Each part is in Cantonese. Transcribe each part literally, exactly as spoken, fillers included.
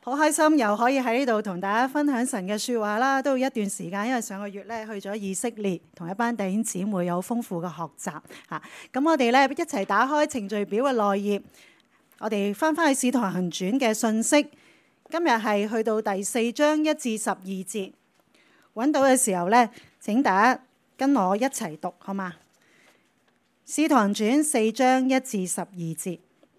好開心又可以喺呢度同大家分享神嘅説話啦，都要一段時間，因為上個月咧去咗以色列，同一班弟兄姊妹有豐富嘅學習嚇。咁我哋咧一齊打開程序表嘅內頁，我哋翻返去《使徒行傳》嘅信息。今日係去到第四章一至十二節，揾到嘅時候咧，請大家跟我一齊讀好嗎？《使徒行傳》四章一至十二節，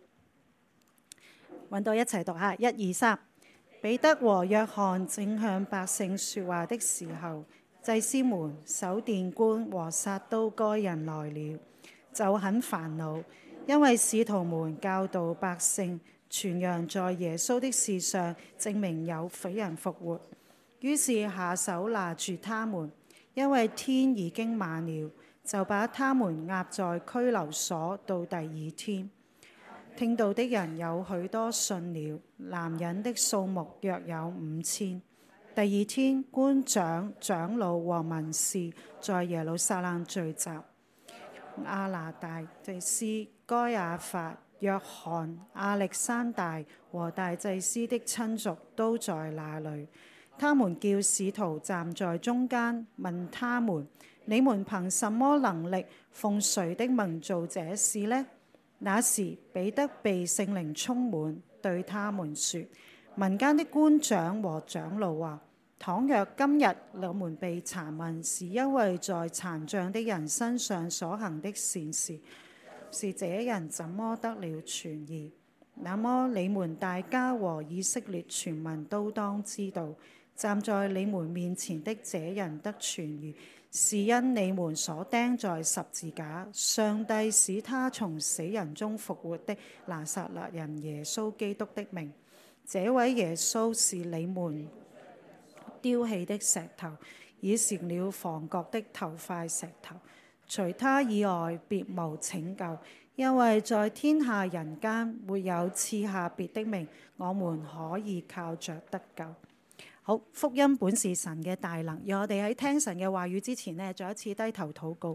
揾到一齊讀下，一二三。彼得和約翰正向百姓說話的時候，祭司們、守殿官和撒都該人來了，就很煩惱，因為使徒們教導百姓傳揚在耶穌的事上證明有死人復活，於是下手拿住他們，因為天已經晚了，就把他們押在拘留所到第二天。聽道的人有許多信了，男人的數目約有五千。第二天，官長、長老和文士在耶路撒冷聚集。亞拿大祭司、該亞法、約翰、亞歷山大和大祭司的親族都在那裏。他們叫使徒站在中間，問他們：你們憑什麼能力，奉誰的名做這事呢？那時彼得被聖靈充滿，對他們說：民間的官長和長老啊，倘若今日你們被查問，是因為在殘障的人身上所行的善事，是這人怎麼得了痊癒？那麼你們大家和以色列全民都當知道，站在你們面前的這人得痊癒，是因你們所釘在十字架，上帝使他從死人中復活的拿撒勒人耶穌基督的名。這位耶穌是你們丟棄的石頭，已成了房角的頭塊石頭。除他以外，別無拯救，因為在天下人間沒有賜下別的名，我們可以靠着得救。好，福音本是神嘅大能，而我哋喺聽神嘅話語之前呢，再一次低頭禱告。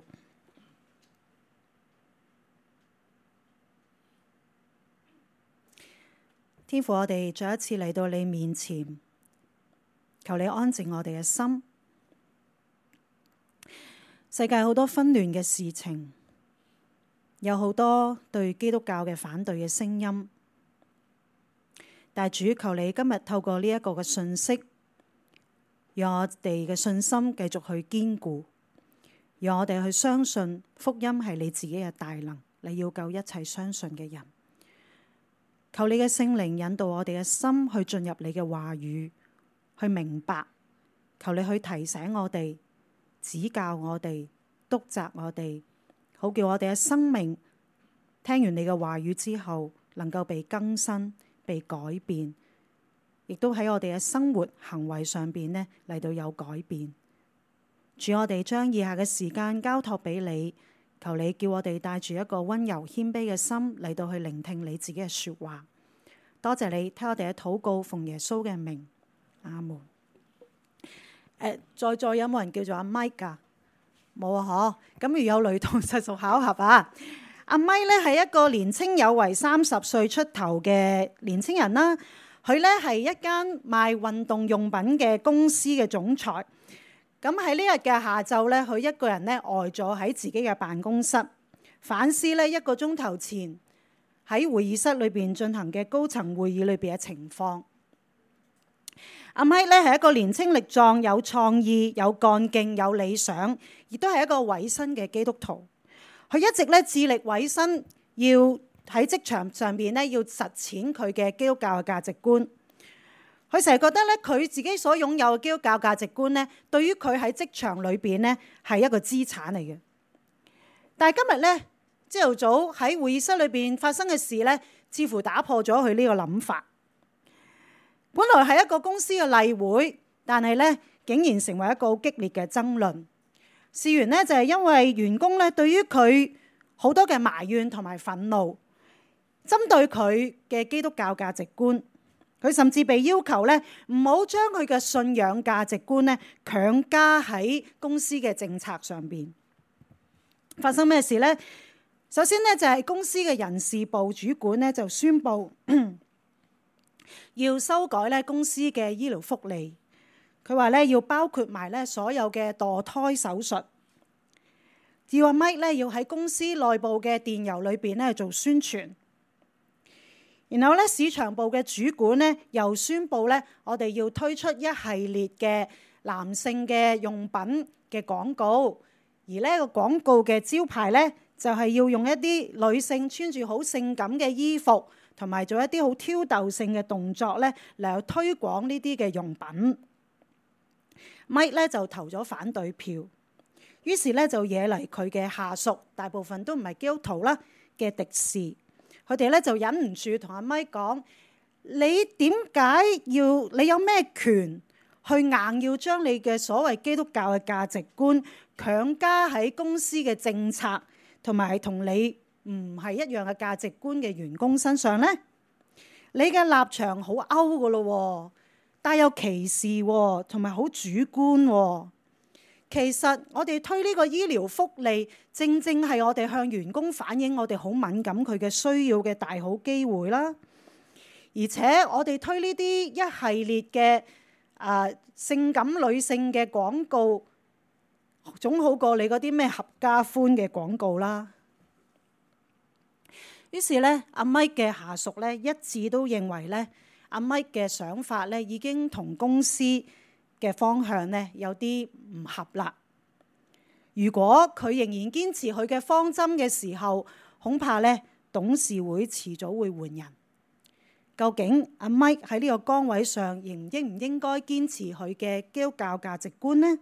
天父，我哋再一次嚟到你面前，求你安靜我哋嘅心。世界好多紛亂嘅事情，有好多對基督教嘅反對嘅聲音，但主，求你今日透過呢一個嘅信息，讓我哋嘅信心繼續去堅固，讓我哋去相信福音係你自己嘅大能，你要救一切相信嘅人。求你嘅聖靈引導我哋嘅心去進入你嘅話語，去明白。求你去提醒我哋，指教我哋，督責我哋，好叫我哋嘅生命聽完你嘅話語之後，能夠被更新、被改變。亦都喺我哋嘅生活行為上邊呢嚟到有改變。主，我哋將以下嘅時間交託俾你，求你叫我哋帶住一個溫柔謙卑嘅心嚟到去聆聽你自己嘅說話。多謝你聽我哋嘅禱告，奉耶穌嘅名，阿門。誒，在座有冇人叫做阿 Mike 噶？冇啊，嗬。咁如有雷同，實屬巧合啊。阿 Mike 咧係一個年青有為三十歲出頭嘅年青人啦。佢咧係一間賣運動用品嘅公司嘅總裁。咁喺呢日嘅下晝咧，佢一個人咧呆坐喺自己嘅辦公室，反思咧一個鐘頭前喺會議室裏邊進行嘅高層會議裏邊嘅情況。阿 Mike 咧係一個年青力壯、有創意、有幹勁、有理想，亦都係一個委身嘅基督徒。佢一直咧致力委身，要喺職場上邊咧，要實踐佢嘅基督教嘅價值觀。佢成日覺得咧，佢自己所擁有嘅基督教價值觀咧，對於佢喺職場裏邊咧係一個資產嚟嘅。但係今日咧，朝頭早喺會議室裏邊發生嘅事咧，似乎打破咗佢呢個諗法。本來係一個公司嘅例會，但係咧竟然成為一個好激烈嘅爭論。事緣咧就係因為員工咧對於佢好多嘅埋怨同埋憤怒。針對佢嘅基督教價值觀，佢甚至被要求咧唔好將佢嘅信仰價值觀咧強加喺公司嘅政策上邊。發生咩事呢？首先咧就係公司嘅人事部主管咧就宣布要修改咧公司嘅醫療福利。佢話咧要包括埋咧所有嘅墮胎手術。要阿 Mike 咧要喺公司內部嘅電郵裏邊咧做宣傳。然後咧市場部嘅主管咧又宣布咧我哋要推出一系列嘅男性嘅用品嘅廣告，而呢個廣告嘅招牌咧就係要用一啲女性穿住好性感嘅衣服，同埋做一啲好挑逗性嘅動作咧嚟推廣呢啲嘅用品。Mike 咧就投咗反對票，於是咧就惹嚟佢嘅下屬，大部分都唔係基督徒啦嘅敵視，佢哋咧就忍唔住同阿 Mike 講：你點解要？你有咩權去硬要將你嘅所謂基督教嘅價值觀強加喺公司嘅政策同埋同你唔係一樣嘅價值觀嘅員工身上呢？你嘅立場好 out 噶咯，帶有歧視同埋好主觀。其實我哋推呢個醫療福利，正正係我哋向員工反映我哋好敏感佢嘅需要嘅大好機會啦。而且我哋推呢啲一系列嘅啊、呃、性感女性嘅廣告，總好過你嗰啲咩合家歡嘅廣告啦。於是咧，阿 Mike 嘅下屬咧一致都認為咧，阿 Mike 嘅想法咧已經同公司嘅方向咧有啲唔合啦。如果佢仍然堅持佢嘅方針嘅時候，恐怕咧董事會遲早會換人。究竟阿 Mike 喺呢個崗位上，應應唔應該堅持佢嘅基督教價值觀呢？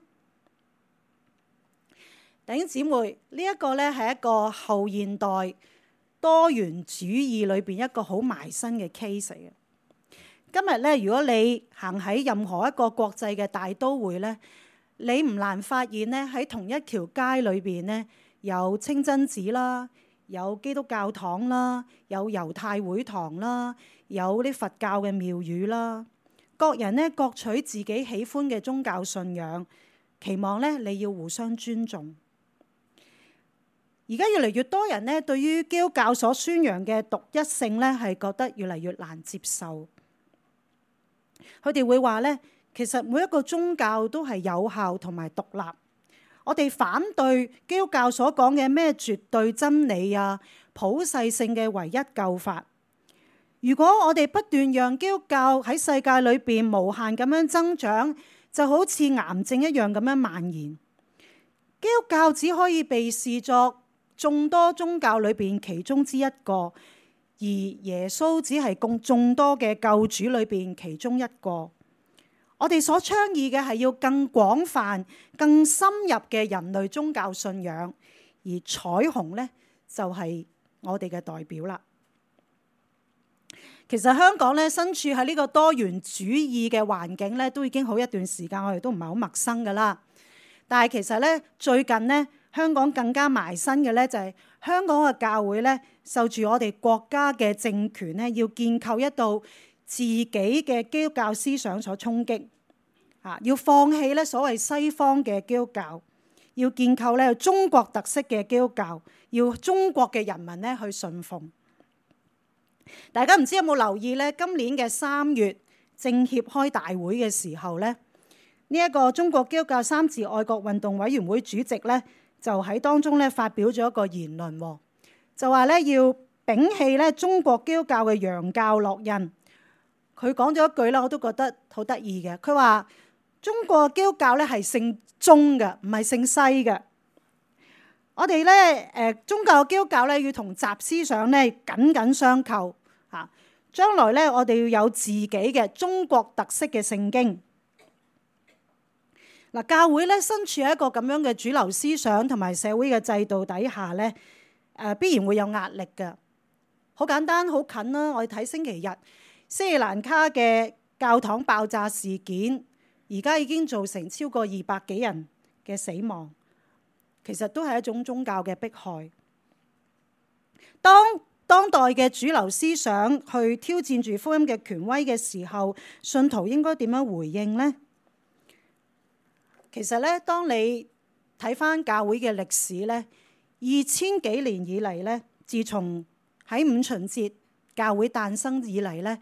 弟兄姊妹，呢一個咧係一個後現代多元主義裏邊一個好埋身嘅 case 嚟嘅。今日咧，如果你行喺任何一個國際嘅大都會咧，你唔難發現咧喺同一條街裏邊咧有清真寺啦，有基督教堂啦，有猶太會堂啦，有啲佛教嘅廟宇啦。各人咧各取自己喜歡嘅宗教信仰，期望咧你要互相尊重。而家越嚟越多人咧，對於基督教所宣揚嘅獨一性咧，係覺得越嚟越難接受。佢哋會話咧，其實每一個宗教都係有效同埋獨立。我哋反對基督教所講嘅咩絕對真理啊、普世性嘅唯一救法。如果我哋不斷讓基督教喺世界裏邊無限咁樣增長，就好似癌症一樣咁樣蔓延。基督教只可以被視作眾多宗教裏邊其中之一個，而耶穌只係共眾多嘅救主裏邊其中一個。我哋所倡議嘅係要更廣泛、更深入嘅人類宗教信仰，而彩虹呢，就係我哋嘅代表啦。其實香港咧身處喺呢個多元主義嘅環境咧，都已經好一段時間，我哋都唔係好陌生噶啦。但係其實咧最近咧，香港更加埋身嘅咧就係香港嘅教會咧，受住我哋國家嘅政權咧，要建構一道自己嘅基督教思想所衝擊，啊，要放棄咧所謂西方嘅基督教，要建構咧中國特色嘅基督教，要中國嘅人民咧去信奉。大家唔知有冇留意咧？今年嘅三月政協開大會嘅時候咧，呢一個中國基督教三自愛國運動委員會主席咧，就喺當中咧發表咗一個言論，就話咧要摒棄咧中國基督教嘅洋教烙印。佢講咗一句啦，我都覺得好得意嘅。佢話中國基督教咧係姓宗嘅，唔係姓西嘅。我哋咧誒宗教基督教咧要同習思想咧緊緊相扣嚇。將來咧我哋要有自己嘅中國特色嘅聖經。嗱，教會咧身處喺一個咁樣嘅主流思想同埋社會嘅制度底下咧，誒必然會有壓力嘅。好簡單，好近啦！我哋睇星期日斯里蘭卡嘅教堂爆炸事件，而家已經造成超過二百幾人嘅死亡。其實都係一種宗教嘅迫害。當當代嘅主流思想去挑戰住福音嘅權威嘅時候，信徒應該點樣回應呢？其實咧，當你睇返教會嘅歷史咧，二千幾年以嚟咧，自從喺五旬節教會誕生以嚟咧，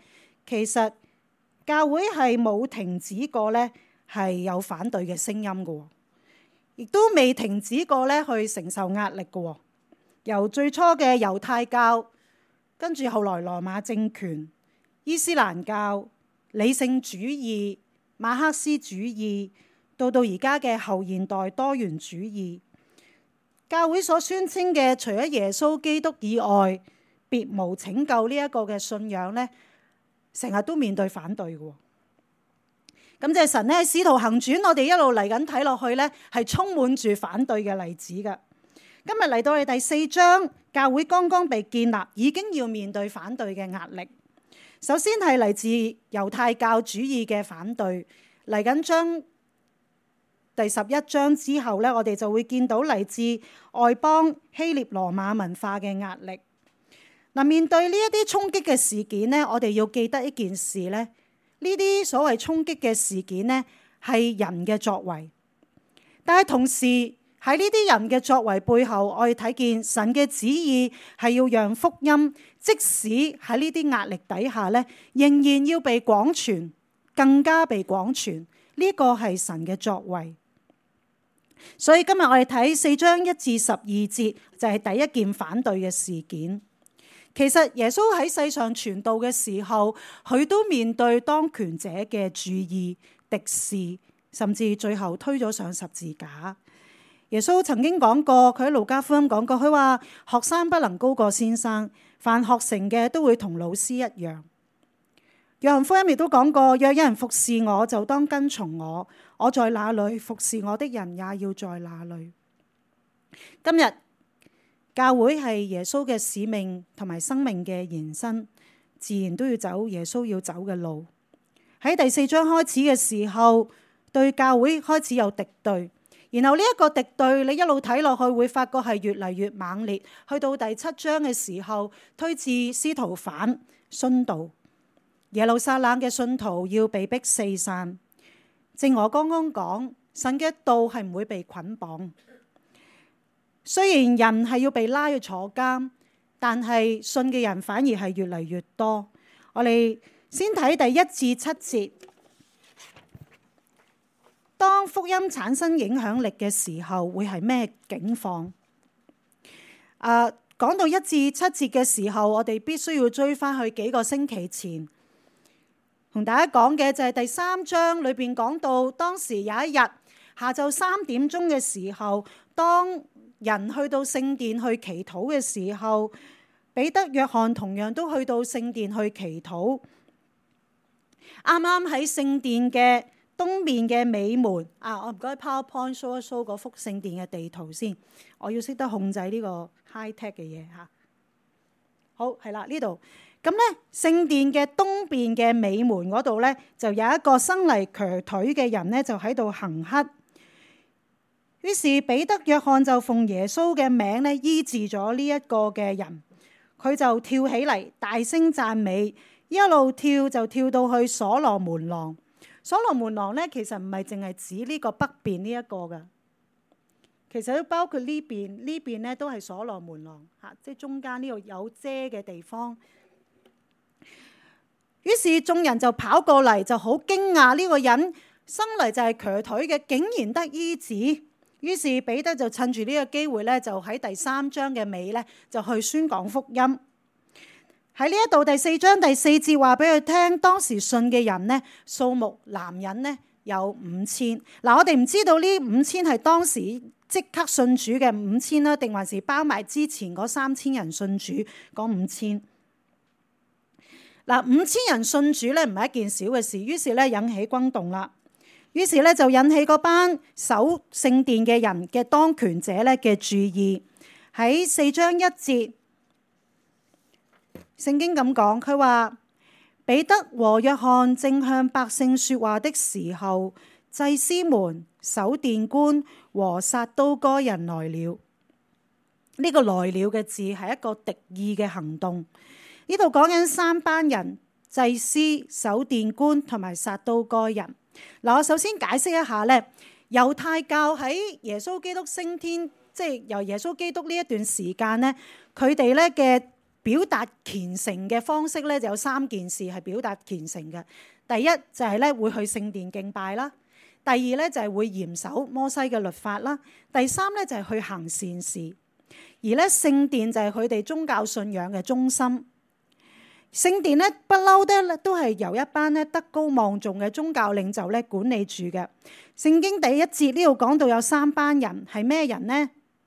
其實教會係冇停止過咧，係有反對嘅聲音嘅，亦都未停止過咧去承受壓力嘅。由最初嘅猶太教，跟住後來羅馬政權、伊斯蘭教、理性主義、馬克思主義，到到而家嘅後現代多元主義，教會所宣稱嘅除咗耶穌基督以外，別無拯救呢一個嘅信仰呢，成日都面對反對嘅。咁即係神呢喺《使徒行傳》，我哋一路嚟緊睇落去呢，係充滿住反對嘅例子㗎。今日嚟到我哋第四章，教會剛剛被建立，已經要面對反對嘅壓力。首先係嚟自猶太教主義嘅反對，嚟緊將第十一章之後呢，我哋就會見到嚟自外邦希臘羅馬文化嘅壓力。嗱，面對呢一啲衝擊嘅事件呢，我哋要記得一件事呢，呢啲所謂衝擊嘅事件呢，係人嘅作為，但係同時喺呢啲人嘅作為背後，我哋睇見神嘅旨意係要讓福音，即使喺呢啲壓力底下呢，仍然要被廣傳，更加被廣傳。呢個係神嘅作為。所以今日我哋睇四章一至十二節，就係第一件反對嘅事件。其實耶穌喺世上傳道嘅時候，佢都面對當權者嘅注意、敵視，甚至最後推咗上十字架。耶穌曾經講過，佢喺路加福音講過，佢話學生不能高過先生，凡學成嘅都會同老師一樣。約翰福音亦都講過，若有人服侍我，就當跟從我，我在哪裏，服侍我的人也要在哪裏。今日教會係耶穌嘅使命同埋生命嘅延伸，自然都要走耶穌要走嘅路。喺第四章開始嘅時候，對教會開始有敵對，然後呢一個敵對，你一路睇落去會發覺係越嚟越猛烈。去到第七章嘅時候，推至司徒反殉道，耶路撒冷嘅信徒要被逼四散。正如我剛剛講，神嘅道係唔會被捆綁。雖然人係要被拉去坐監，但係信嘅人反而係越嚟越多。我哋先睇第一至七節。當福音產生影響力嘅時候，會係咩境況？啊，講到一至七節嘅時候，我哋必須要追翻去幾個星期前，同大家講嘅就係第三章裏邊講到，當時有一日下晝三點鐘嘅時候，當人去到聖殿去祈禱嘅時候，彼得、約翰同樣都去到聖殿去祈禱。啱啱喺聖殿嘅東面嘅尾門啊，我唔該 PowerPoint show 一 show 嗰幅聖殿嘅地圖先，我要識得控制呢個 high tech 嘅嘢嚇。好，係啦，呢度咁咧，聖殿嘅東邊嘅尾門嗰度咧，就有一個生嚟瘸腿嘅人咧，就喺度行乞。於是彼得、約翰就奉耶穌嘅名咧醫治咗呢一個嘅人，佢就跳起嚟大聲讚美，一路跳就跳到去所羅門廊。所羅門廊咧，其實唔係淨係指呢個北邊呢一個㗎，其實都包括呢邊呢邊咧都係所羅門廊嚇，即係中間呢度有遮嘅地方。於是眾人就跑過嚟，就好驚訝呢個人生嚟就係瘸腿嘅，竟然得醫治。於是彼得就趁住呢個機會咧，就喺第三章嘅尾咧，就去宣講福音。喺呢一度第四章第四節話俾佢聽，當時信嘅人呢，數目男人呢有五千。嗱，我哋唔知道呢五千係當時即刻信主嘅五千啦，定還是包埋之前嗰三千人信主嗰五千。嗱，五千人信主咧唔係一件小嘅事，於是咧引起轟動啦。於是咧就引起嗰班守聖殿嘅人嘅當權者咧嘅注意。喺四章一節，聖經咁講，佢話彼得和約翰正向百姓說話的時候，祭司們、守殿官和撒都該人來了。呢、這個來了嘅字係一個敵意嘅行動。呢度講緊三班人：祭司、守殿官同埋撒都該人。嗱，我首先解釋一下咧，猶太教喺耶穌基督升天，即係由耶穌基督呢一段時間咧，佢哋咧嘅表達虔誠嘅方式咧，就有三件事係表達虔誠嘅。第一就係咧會去聖殿敬拜啦，第二咧就係會嚴守摩西嘅律法啦，第三咧就係去行善事。而咧聖殿就係佢哋宗教信仰嘅中心。聖殿咧不嬲咧都係由一班咧德高望重嘅宗教領袖咧管理住嘅。聖經第一節呢度講到有三班人，係咩人呢？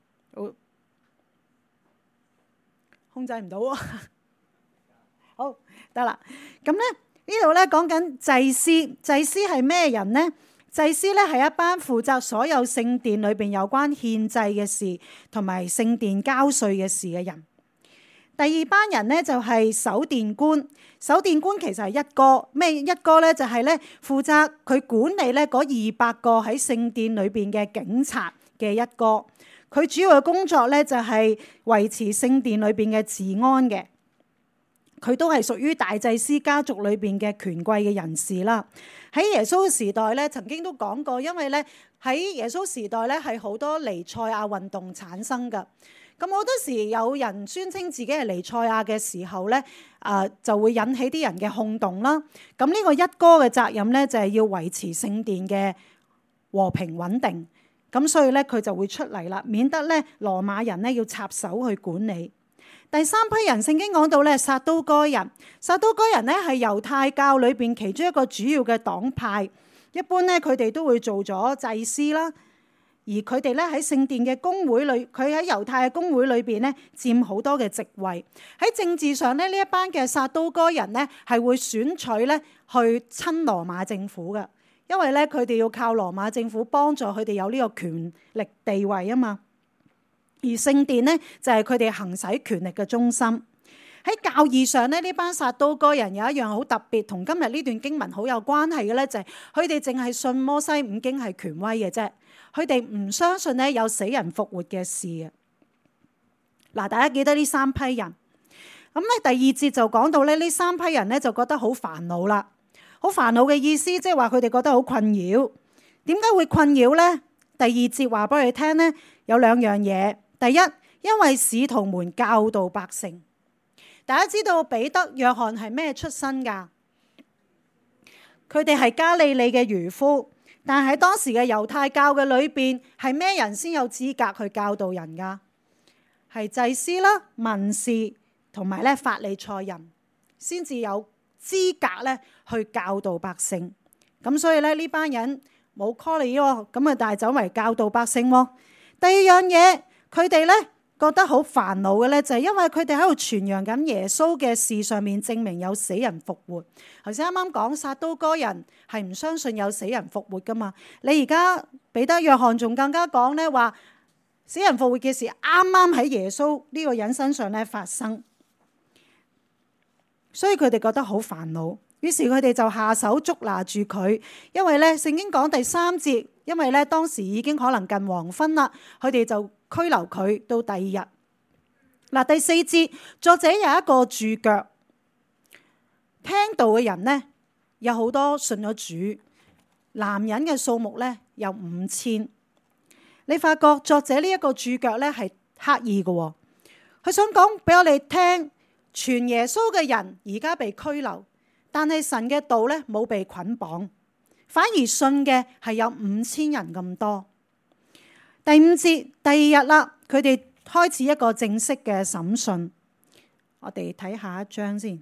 控制唔到喎。好得啦，咁咧呢度咧講緊祭司，祭司係咩人呢？祭司咧係一班負責所有聖殿裏邊有關獻祭嘅事同埋聖殿交稅嘅事嘅人。第二班人咧就係守殿官，守殿官其實係一哥，咩一哥咧就係咧負責佢管理咧嗰二百個喺聖殿裏邊嘅警察嘅一哥。佢主要嘅工作咧就係維持聖殿裏邊嘅治安嘅。佢都係屬於大祭司家族裏邊嘅權貴嘅人士啦。喺耶穌嘅時代咧，曾經都講過，因為咧喺耶穌時代咧係好多彌賽亞運動產生㗎。咁好多時有人宣稱自己係彌賽亞嘅時候咧，啊、呃、就會引起啲人嘅轟動啦。咁呢個一哥嘅責任咧就係要維持聖殿嘅和平穩定。咁所以咧佢就會出嚟啦，免得咧羅馬人咧要插手去管理。第三批人聖經講到咧撒都該人，撒都該人咧係猶太教裏邊其中一個主要嘅黨派。一般咧佢哋都會做咗祭司啦。而佢哋咧喺聖殿嘅公會裏，佢喺猶太嘅公會裏邊咧佔好多嘅席位。喺政治上咧，呢一班嘅撒都該人咧係會選取咧去親羅馬政府嘅，因為咧佢哋要靠羅馬政府幫助佢哋有呢個權力地位啊嘛。而聖殿咧就係佢哋行使權力嘅中心。喺教義上咧，呢班撒都該人有一樣好特別，同今日呢段經文好有關係嘅咧，就係佢哋淨係信摩西五經係權威嘅啫。佢哋唔相信咧有死人復活嘅事啊！嗱，大家記得呢三批人。咁咧第二節就講到咧呢三批人咧就覺得好煩惱啦，好煩惱嘅意思即係話佢哋覺得好困擾。點解會困擾咧？第二節話俾佢哋聽咧，有兩樣嘢。第一，因為使徒們教導百姓。大家知道彼得、約翰係咩出身㗎？佢哋係加利利嘅漁夫。但係喺當時嘅猶太教嘅裏邊，係咩人先有資格去教導人㗎？係祭司啦、文士同埋咧法利賽人先至有資格咧去教導百姓。咁所以咧呢班人冇 call 你喎，咁啊但係走嚟教導百姓喎。第二樣嘢，佢哋咧覺得好煩惱嘅咧，就係因為佢哋喺度傳揚緊耶穌嘅事上面證明有死人復活。頭先啱啱講撒都該人係唔相信有死人復活噶嘛？你而家彼得、約翰仲更加講咧話死人復活嘅事啱啱喺耶穌呢個人身上咧發生，所以佢哋覺得好煩惱。於是佢哋就下手捉拿住佢，因為咧聖經講第三節，因為咧當時已經可能近黃昏啦，佢哋就拘留佢到第二日。嗱，第四節作者有一個註腳，聽道嘅人呢，有好多信咗主，男人嘅數目咧有五千。你發覺作者呢一個註腳咧係刻意嘅，佢想講俾我哋聽，傳耶穌嘅人而家被拘留，但係神嘅道咧冇被捆綁，反而信嘅係有五千人咁多。第五節第二日啦，佢哋開始一個正式嘅審訊。我哋睇下一章先，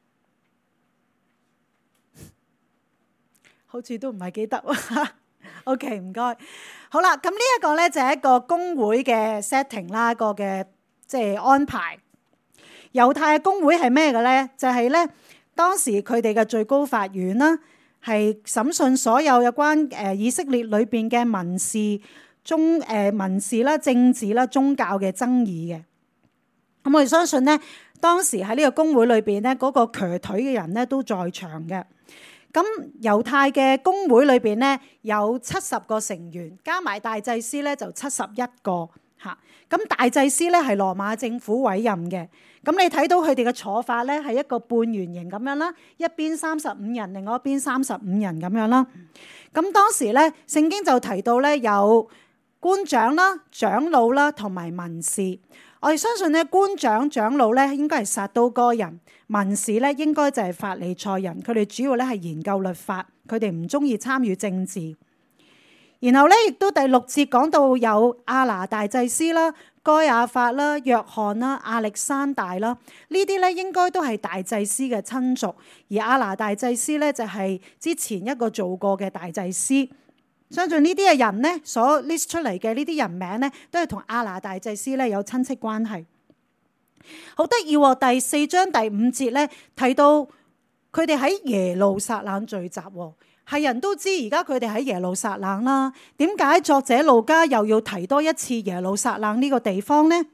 好似都唔係幾得。OK， 唔該。好啦，咁呢一個咧就係一個公會嘅 setting 啦，一個嘅即係安排。猶太嘅公會係咩嘅咧？就係咧當時佢哋嘅最高法院啦，係審訊所有有關誒以色列裏邊嘅民事。宗誒民事啦、政治啦、宗教嘅爭議嘅，咁我哋相信咧，當時喺呢個公會裏邊咧，嗰個瘸腿嘅人咧都在場嘅。咁猶太嘅公會裏邊咧有七十個成員，加埋大祭司咧就七十一個嚇。咁大祭司咧係羅馬政府委任嘅。咁你睇到佢哋嘅坐法咧係一個半圓形咁樣啦，一邊三十五人，另外一邊三十五人咁樣啦。咁當時咧聖經就提到咧有官長啦、長老啦同埋文士。 我哋相信咧，官長長老咧應該係撒都該人，文士咧應該就係法利賽人。佢哋主要咧係研究律法，佢哋唔中意參與政治。然後咧，亦都第六節講到有亞拿大祭司啦、該亞法啦、約翰啦、亞歷山大啦，呢啲咧應該都係大祭司嘅親族。而亞拿大祭司咧就係之前一個做過嘅大祭司。相信呢啲嘅人呢，所 list 出嚟嘅呢啲人名呢，都係同亞拿大祭司咧有親戚關係。好得意喎！第四章第五節咧提到佢哋喺耶路撒冷聚集，係人都知而家佢哋喺耶路撒冷啦。點解作者路加又要提多一次耶路撒冷呢個地方呢？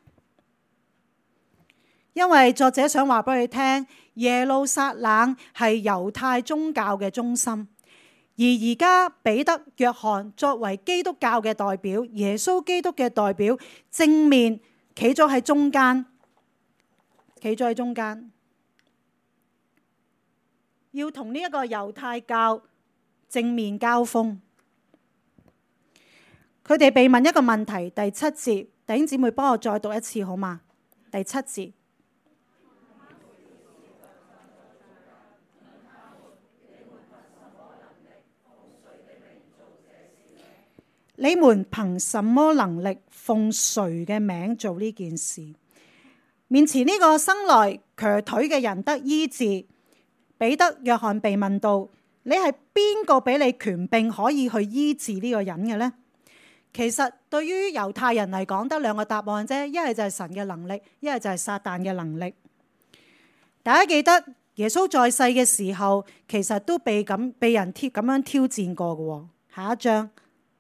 因為作者想話俾佢聽，耶路撒冷係猶太宗教嘅中心。而而家彼得、約翰作為基督教嘅代表，耶穌基督嘅代表，正面企咗喺中間，企咗喺中間，要同呢一個猶太教正面交鋒。佢哋被問一個問題，第七節，弟兄姊妹幫我再讀一次好嗎？第七節。你們憑什麼能力奉誰嘅名做呢件事？面前呢個生來瘸腿嘅人得醫治。彼得、約翰被問到：你係邊個俾你權柄可以去醫治呢個人嘅呢？其實對於猶太人嚟講，得兩個答案啫，一係就係神嘅能力，一係就係撒旦嘅能力。大家記得耶穌在世嘅時候，其實都被咁被人挑咁樣挑戰過嘅。下一章。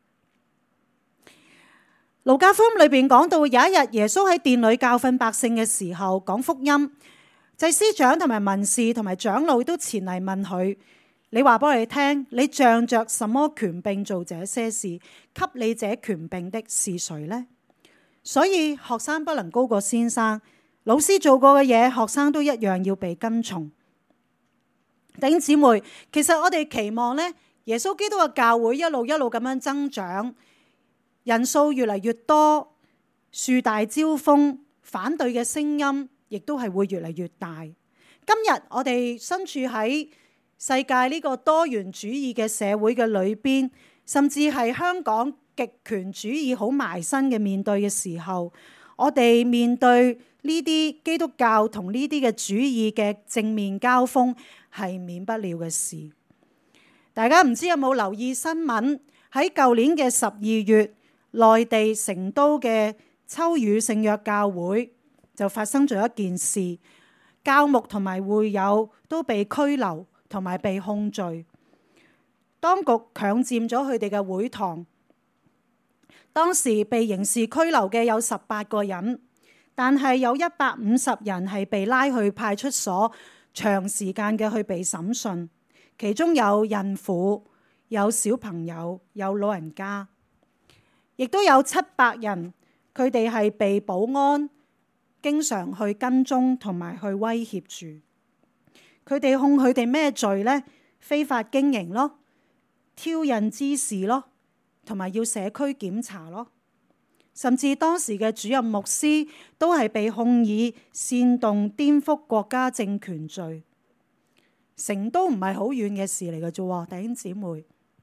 路加福音裏邊講到，有一日耶穌喺殿裏教訓百姓嘅時候，講福音，祭司長同埋文士同埋長老都前嚟問佢：你話俾我哋聽，你仗着什麼權柄做這些事？給你這權柄的是誰呢？所以學生不能高過先生，老師做過嘅嘢，學生都一樣要被跟從。弟兄姊妹，其實我哋期望呢，耶穌基督嘅教會一路一路咁樣增長。人數越嚟越多，樹大招風，反對嘅聲音亦都係會越嚟越大。今日我哋身處喺世界呢個多元主義嘅社會嘅裏邊，甚至係香港極權主義好埋身嘅面對嘅時候，我哋面對呢啲基督教同呢啲嘅主義嘅正面交鋒係免不了嘅事。大家唔知有冇留意新聞？喺舊年嘅十二月，內地成都嘅秋雨聖約教會就發生咗一件事，教牧同埋會友都被拘留同埋被控罪。當局強佔咗佢哋嘅會堂，當時被刑事拘留嘅有十八個人，但係有一百五十人係被拉去派出所，長時間嘅去被審訊，其中有孕婦、有小朋友、有老人家。亦都有七百人，佢哋係被保安經常去跟蹤同埋去威脅住。佢哋控佢哋咩罪呢？非法經營咯，挑釁滋事咯，同埋要社區檢查咯。甚至當時嘅主任牧師都係被控以煽動顛覆國家政權罪。成都唔係好遠嘅事嚟嘅啫，弟兄姊妹。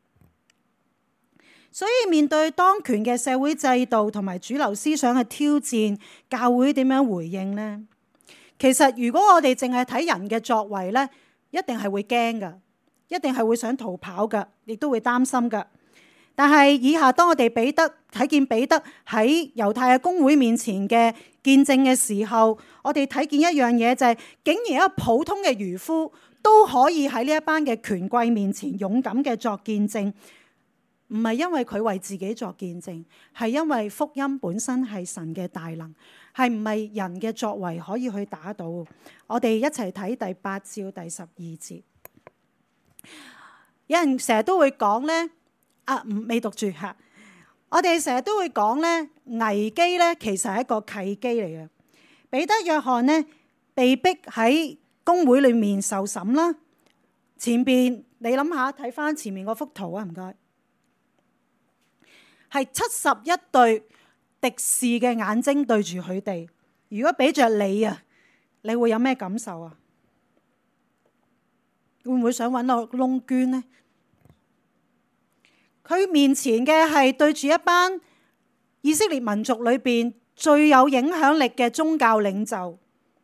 所以面對當權嘅社會制度同埋主流思想嘅挑戰，教會點樣回應呢？其實如果我哋淨係睇人嘅作為呢，一定係會驚㗎，一定係會想逃跑㗎，亦都會擔心㗎。但係以下當我哋彼得睇見彼得喺猶太嘅公會面前嘅見證嘅時候，我哋睇見一樣嘢就係，竟然一個普通嘅漁夫都可以喺呢一班嘅權貴面前勇敢嘅作見證。唔係因為佢為自己作見證，係因為福音本身係神嘅大能，係唔係人嘅作為可以去打倒。我哋一齊睇第八至第十二節。有人成日都會講呢，啊唔未讀住吓。我哋成日都會講呢，危機呢其實係一個契機嚟嘅。彼得、約翰呢被逼喺公會裏面受審啦。前邊你諗下，睇翻前面嗰幅圖啊，唔該。係七十一對敵視嘅眼睛對住佢哋， 如果俾着你啊，你會有咩感受啊？會唔會想揾個窿捐呢？佢面前嘅係對住一班以色列民族裏邊最有影響力嘅宗教領袖，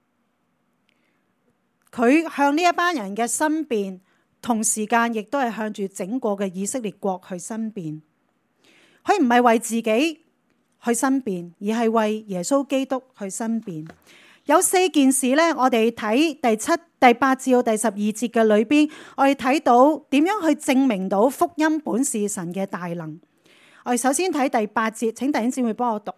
佢向呢一班人嘅申辯，同時間亦都係向住整個嘅以色列國去申辯。佢唔係為自己去申辯，而係為耶穌基督去申辯。有四件事呢，我哋睇第七、第八至到第十二節嘅裏邊，我哋睇到點樣去證明到福音本是神嘅大能。我哋首先睇第八節，請弟兄姊妹幫我讀。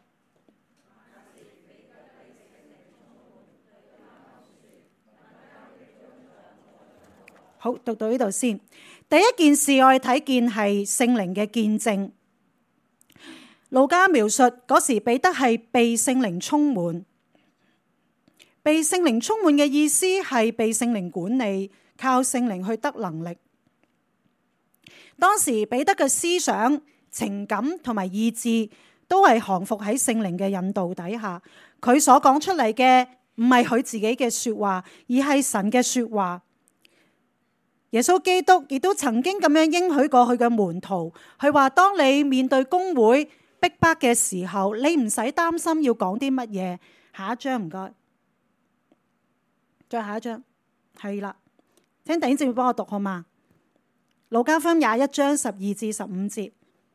好，讀到呢度先。第一件事我哋睇見係聖靈嘅見證。路加描述嗰時彼得係被聖靈充滿。被聖靈充滿嘅意思係被聖靈管理，靠聖靈去得能力。當時彼得嘅思想、情感同埋意志都係降服喺聖靈嘅引導底下。佢所講出嚟嘅唔係佢自己嘅說話，而係神嘅說話。耶穌基督亦都曾經咁樣應許過佢嘅門徒，佢話：當你面對公會逼迫嘅時候，你唔使擔心要講啲乜嘢。下一章唔該。再下一章，係啦，請弟兄姊妹幫我讀好嗎？路加福音廿一章十二至十五節。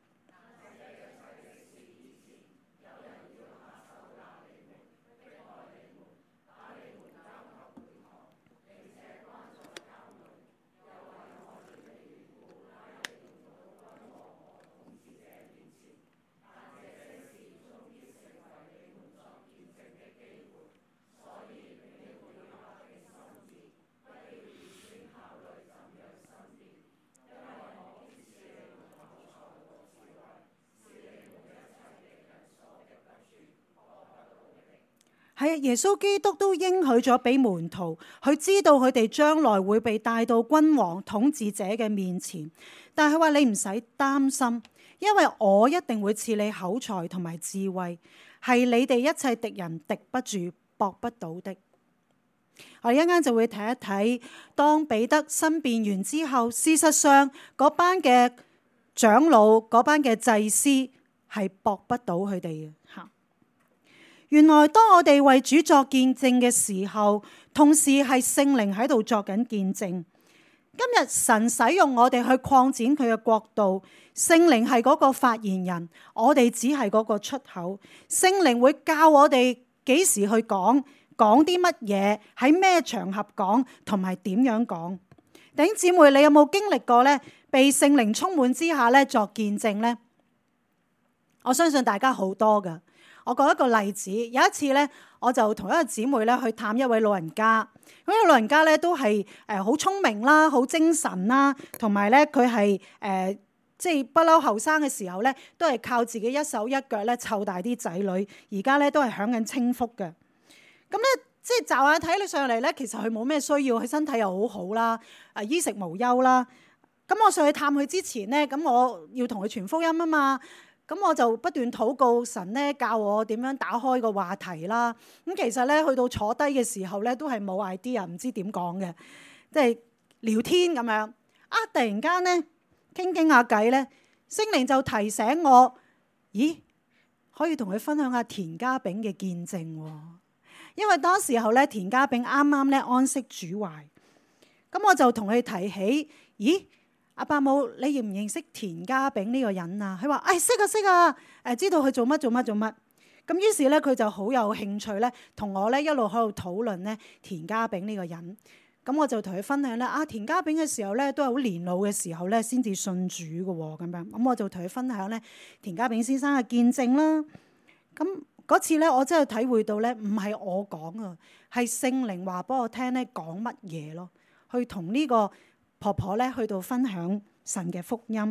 係啊，耶穌基督都應許咗俾門徒，佢知道佢哋將來會被帶到君王統治者嘅面前。但係佢話你唔使擔心，因為我一定會賜你口才同埋智慧，係你哋一切敵人敵不住、駁不倒的。我哋一陣間就會睇一睇，當彼得申辯完之後，事實上嗰班嘅長老、嗰班嘅祭司係駁不倒佢哋嘅。吓，原來當我哋為主作見證嘅時候，同時係聖靈喺度作緊見證。今日神使用我哋去擴展佢嘅國度，聖靈係嗰個發言人，我哋只係嗰個出口。聖靈會教我哋幾時去講，講啲乜嘢，喺咩場合講，同埋點樣講。弟兄姊妹，你有冇經歷過呢？被聖靈充滿之下咧作見證呢？我相信大家好多噶。我講一個例子，有一次咧，我就同一個姊妹咧去探一位老人家。咁呢個老人家咧都係誒好聰明啦，好精神啦，同埋咧佢係誒即係不嬲後生嘅時候咧，都係靠自己一手一腳咧湊大啲仔女。而家咧都係享緊清福嘅。咁咧即係驟眼睇你上嚟咧，其實佢冇咩需要，佢身體又好好啦，誒衣食無憂啦。咁我上去探佢之前咧，咁我要同佢傳福音啊嘛。咁我就不斷禱告神咧，教我點樣打開個話題啦。咁其實咧，去到坐低嘅時候咧，都係冇 idea，唔知點講嘅，即係聊天咁樣。啊，突然間咧，傾傾下偈咧，聖靈就提醒我，咦，可以同佢分享下田家炳嘅見證喎。因為當時候咧，田家炳啱啱咧安息主懷，咁我就同佢提起，咦？阿伯母，你認唔認識田家炳呢個人啊？佢話：誒識啊識啊，誒知道佢做乜做乜做乜。咁於是咧，佢就好有興趣咧，同我咧一路喺度討論咧田家炳呢個人。咁我就同佢分享咧，啊田家炳嘅時候咧，都係好年老嘅時候咧，先至信主嘅喎。咁樣，咁我就同佢分享咧田家炳先生嘅見證啦。咁嗰次咧，我真係體會到咧，唔係我講啊，係聖靈話俾我聽咧講乜嘢咯，去同呢個婆婆咧去到分享神嘅福音。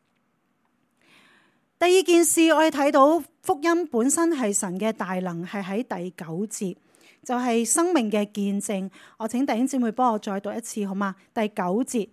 第二件事，我哋睇到福音本身係神嘅大能，係喺第九節，就係生命嘅見證。我請弟兄姊妹幫我再讀一次好嗎？第九節，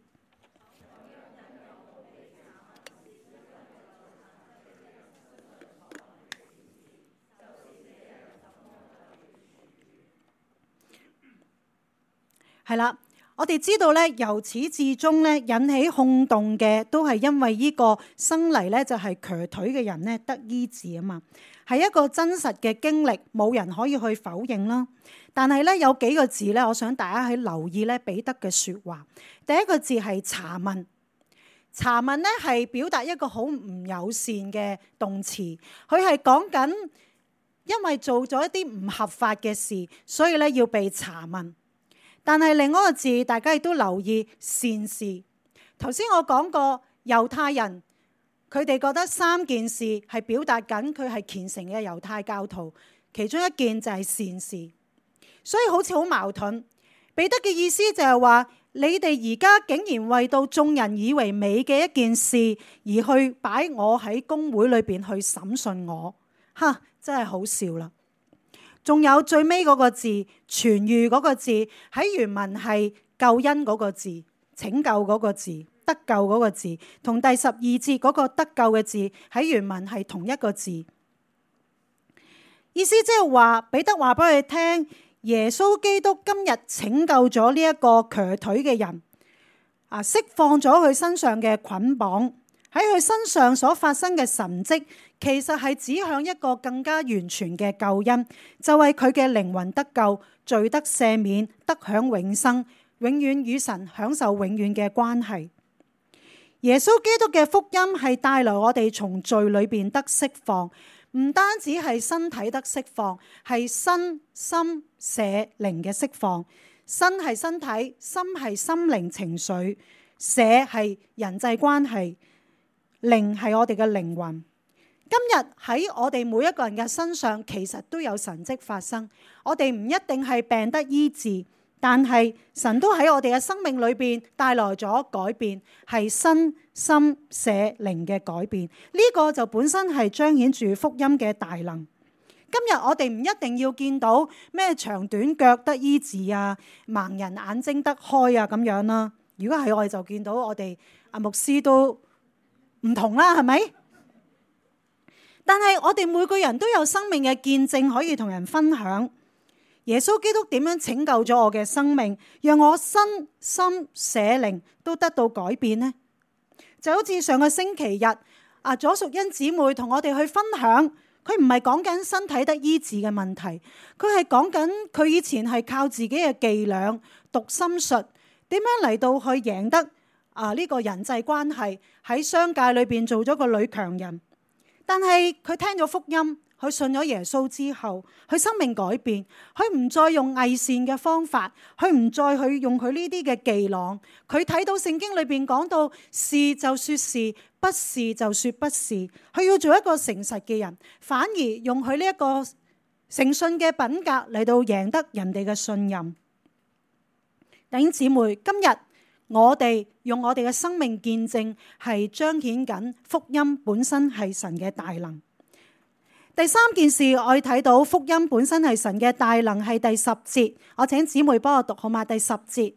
係啦，我哋知道咧，由始至終咧引起轟動嘅都係因為呢個生嚟咧就係瘸腿嘅人咧得醫治啊嘛，係一個真實嘅經歷，冇人可以去否認啦。但係咧有幾個字咧，我想大家喺留意咧彼得嘅說話。第一個字係查問。查問咧係表達一個好唔友善嘅動詞，佢係講緊因為做咗一啲唔合法嘅事，所以咧要被查問。但係另外一個字，大家亦都留意善事。頭先我講過猶太人，佢哋覺得三件事係表達緊佢係虔誠嘅猶太教徒，其中一件就係善事，所以好似好矛盾。彼得嘅意思就係話，你哋而家竟然為到眾人以為美嘅一件事而去擺我喺公會裏邊去審訊我，吓，真係好笑啦！仲有最尾嗰個字痊癒嗰個字，喺原文係救恩嗰個字，拯救嗰個字，得救嗰個字，同第十二節嗰個得救嘅字喺原文係同一個字。意思即係話，彼得話俾佢聽，耶穌基督今日拯救咗呢一個瘸腿嘅人，啊，釋放咗佢身上嘅捆綁，喺佢身上所發生嘅神蹟，其實係指向一個更加完全嘅救恩，就係佢嘅靈魂得救，罪得赦免，得享永生，永遠與神享受永遠嘅關係。耶穌基督嘅福音係帶來我哋從罪裏邊得釋放。唔單止係身體得釋放，係身心社靈嘅釋放。身係身體，心係心靈情緒，社係人際關係，靈係我哋嘅靈魂。今日喺我哋每一個人嘅身上，其實都有神蹟發生。我哋唔一定係病得醫治，但係神都喺我哋嘅生命裏邊帶來咗改變，係身心社靈嘅改變。呢個就本身係彰顯住福音嘅大能。今日我哋唔一定要見到咩長短腳得醫治啊，盲人眼睛得開啊咁樣啦。如果係我哋就見到我哋阿牧師都唔同啦，係咪？但係我哋每個人都有生命嘅見證可以同人分享。耶穌基督點樣拯救咗我嘅生命，讓我身心社靈都得到改變呢？就好似上個星期日，啊左淑欣姊妹同我哋去分享，佢唔係講緊身體得醫治嘅問題，佢係講緊佢以前係靠自己嘅伎倆、讀心術，點樣嚟到去贏得啊呢個人際關係，喺商界裏邊做咗個女強人。但係佢聽咗福音，佢信咗耶穌之後，佢生命改變，佢唔再用偽善嘅方法，佢唔再去用佢呢啲嘅伎倆。佢睇到聖經裏邊講到是就說是，不是就說不是，佢要做一個誠實嘅人，反而用佢呢一個誠信嘅品格嚟到贏得人哋嘅信任。弟兄姊妹，今日我哋用我哋嘅生命見證，係彰顯緊福音本身係神嘅大能。第三件事，我哋睇到福音本身係神嘅大能，係第十節。我請姊妹幫我讀好嗎？第十節。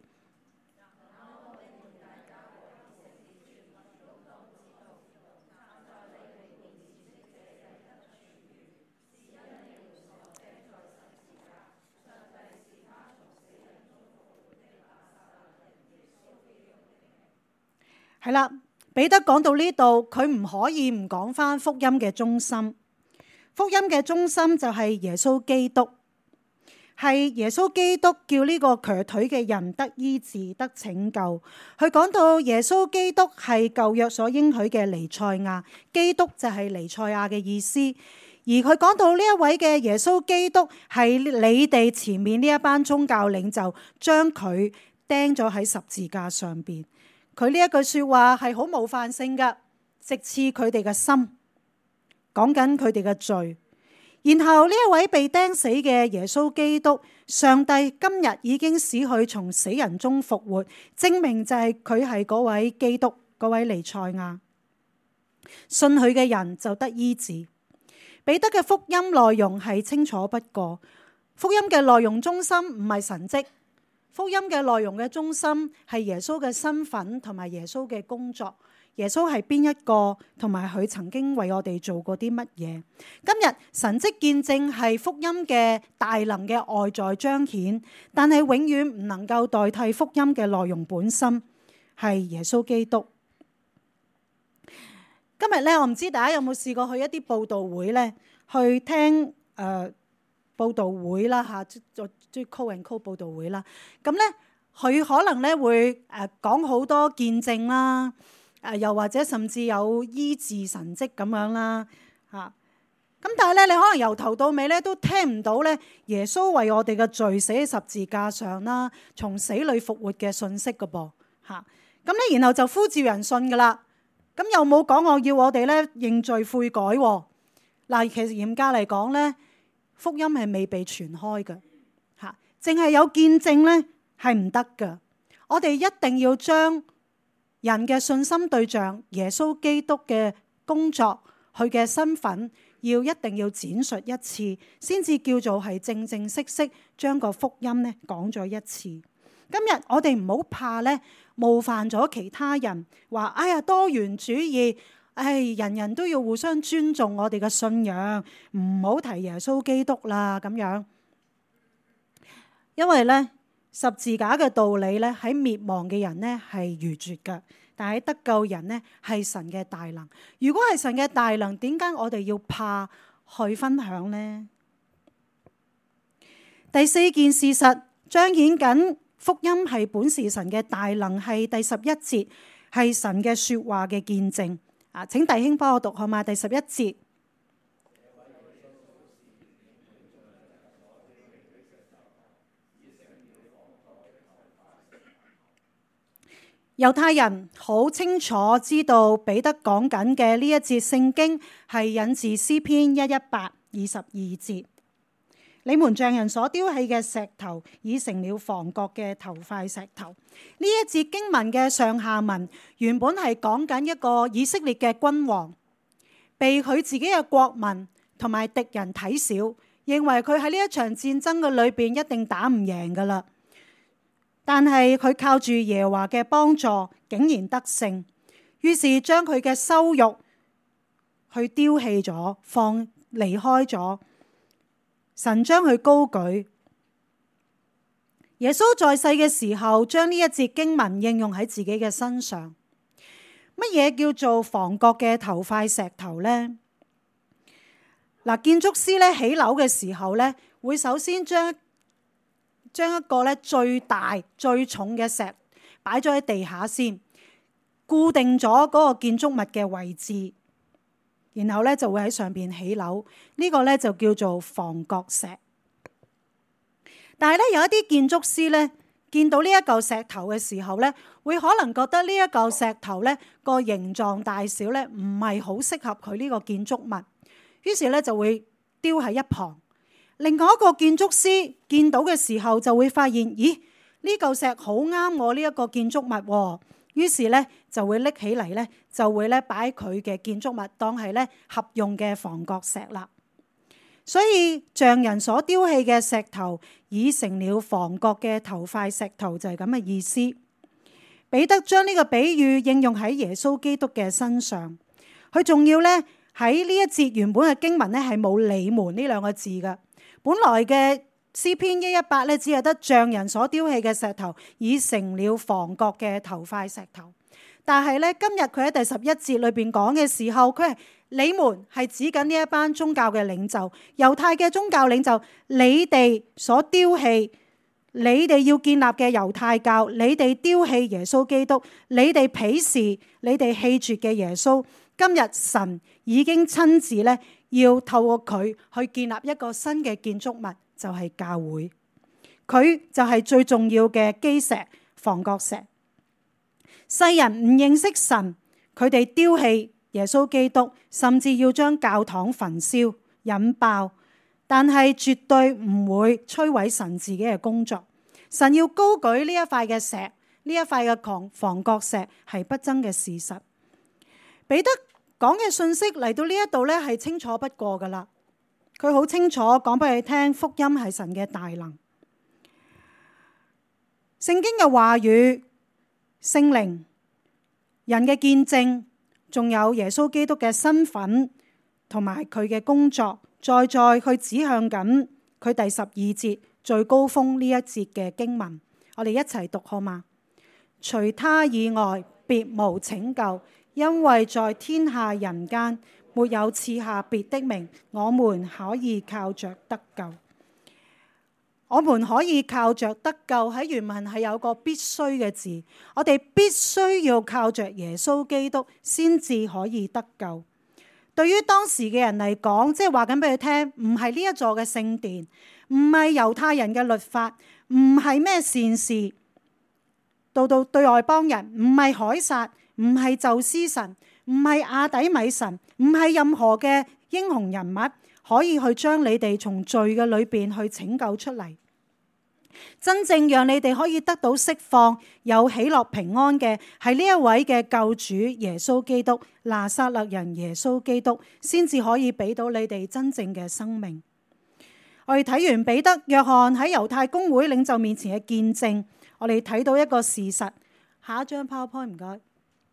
係啦，彼得講到呢度，佢唔可以唔講返福音嘅中心。福音嘅中心就係耶穌基督，係耶穌基督叫呢個瘸腿嘅人得醫治、得拯救。佢講到耶穌基督係舊約所應許嘅彌賽亞，基督就係彌賽亞嘅意思。而佢講到呢一位嘅耶穌基督係你哋前面呢一班宗教領袖將佢釘咗喺十字架上邊。佢呢一句說話係好冒犯性㗎，直刺佢哋嘅心，講緊佢哋嘅罪。然後呢一位被釘死嘅耶穌基督，上帝今日已經使佢從死人中復活，證明就係佢係嗰位基督，嗰位彌賽亞。信佢嘅人就得醫治。彼得嘅福音內容係清楚不過，福音嘅內容中心唔係神蹟。福音嘅內容嘅中心係耶穌嘅身份同埋耶穌嘅工作。 耶穌係邊一個，同埋佢曾經為我哋做過啲乜嘢。今日神蹟見證係福音嘅大能嘅外在彰顯，但係永遠唔能夠代替福音嘅內容本身，係耶穌基督。今日咧，我唔知大家有冇試過去一啲佈道會咧，去聽誒、呃、佈道會啦嚇，即係 call and call 佈道會啦。咁咧，佢可能咧會誒講好多見證啦，誒又或者甚至有醫治神蹟咁樣啦嚇。咁但係咧，你可能由頭到尾咧都聽唔到咧耶穌為我哋嘅罪死喺十字架上啦，從死裏復活嘅信息㗎噃嚇。咁咧，然後就呼召人信噶啦。咁又冇講我要我哋咧認罪悔改喎。嗱，其實嚴格嚟講咧，福音係未被傳開嘅嚇，淨係有見證咧係唔得㗎。我哋一定要將人嘅信心對象耶穌基督嘅工作，佢嘅身份，要一定要展述一次，先至叫做係正正式式將個福音咧講咗一次。今日我哋唔好怕咧，冒犯咗其他人，話哎呀多元主義，哎人人都要互相尊重我哋嘅信仰，唔好提耶穌基督啦咁樣。因為咧十字架嘅道理咧喺滅亡嘅人咧係愚拙嘅，但係得救人咧係神嘅大能。如果係神嘅大能，點解我哋要怕去分享呢？第四件事實彰顯緊福音係本是神嘅大能，係第十一節，係神嘅說話嘅見證。啊，請弟兄幫我讀好嘛？第十一節，猶太人好清楚知道彼得講緊嘅呢一節聖經係引自詩篇一一八二十二節。你們像人所丟棄嘅石頭，已成了房角嘅頭塊石頭。呢一節經文嘅上下文原本係講緊一個以色列嘅君王，被佢自己嘅國民同埋敵人睇小，認為佢喺呢一場戰爭嘅裏邊一定打唔贏噶啦。但係佢靠住耶和華嘅幫助，竟然得勝，於是將佢嘅羞辱去丟棄咗，放離開咗。神將佢高舉。耶穌在世嘅時候，將呢一節經文應用喺自己嘅身上。乜嘢叫做房角嘅頭塊石頭呢？嗱，建築師咧起樓嘅時候咧，會首先將將一個咧最大最重嘅石擺咗喺地下先，固定咗嗰個建築物嘅位置。然後咧就會喺上邊起樓，呢個咧就叫做房角石。但係咧有一啲建築師咧見到呢一嚿石頭嘅時候咧，會可能覺得呢一嚿石頭咧個形狀大小咧唔係好適合佢呢個建築物，於是咧就會丟喺一旁。另外一個建築師見到嘅時候就會發現，咦，呢嚿石好啱我呢一個建築物喎。於是咧就會拎起嚟咧，就會咧擺佢嘅建築物當係咧合用嘅房角石啦。所以像人所丟棄嘅石頭，已成了房角嘅頭塊石頭，就係咁嘅意思。彼得將呢個比喻應用喺耶穌基督嘅身上，佢仲要咧喺呢一節原本嘅經文咧係冇你們呢兩個字嘅，本來嘅詩篇一一八咧，只係得像人所丟棄嘅石頭，已成了房角嘅頭塊石頭。但係咧，今日佢喺第十一節裏邊講嘅時候，佢係你們係指緊呢一班宗教嘅領袖，猶太嘅宗教領袖，你哋所丟棄，你哋要建立嘅猶太教，你哋丟棄耶穌基督，你哋鄙視，你哋棄絕嘅耶穌。今日神已經親自咧，要透過佢去建立一個新嘅建築物。就係教會，佢就係最重要嘅基石、房角石。世人唔認識神，佢哋丟棄耶穌基督，甚至要將教堂焚燒、引爆，但係絕對唔會摧毀神自己嘅工作。神要高舉呢一塊嘅石，呢一塊嘅房房角石係不爭嘅事實。彼得講嘅信息嚟到呢一度咧，係清楚不過噶啦。佢好清楚講俾你聽，福音係神嘅大能。聖經嘅話語、聖靈人嘅見證，仲有耶穌基督嘅身份同埋佢嘅工作，再再去指向緊佢第十二節最高峰呢一節嘅經文。我哋一齊讀好嗎？除他以外，別無拯救，因為在天下人間沒有賜下別的名，我們可以靠着得救。我們可以靠着得救，喺原文係有個必須嘅字，我哋必須要靠着耶穌基督先至可以得救。對於當時嘅人嚟講，即係話緊俾佢聽，唔係呢一座嘅聖殿，唔係猶太人嘅律法，唔係咩善事，到到對外邦人，唔係凱撒，唔係宙斯神，唔係亞底米神，唔係任何嘅英雄人物可以去將你哋從罪嘅裏邊去拯救出嚟。真正讓你哋可以得到釋放、有喜樂平安嘅，係呢一位嘅救主耶穌基督，拿撒勒人耶穌基督，先至可以俾到你哋真正嘅生命。我哋睇完彼得、約翰喺猶太公會領袖面前嘅見證，我哋睇到一個事實。下一張 PowerPoint 唔該。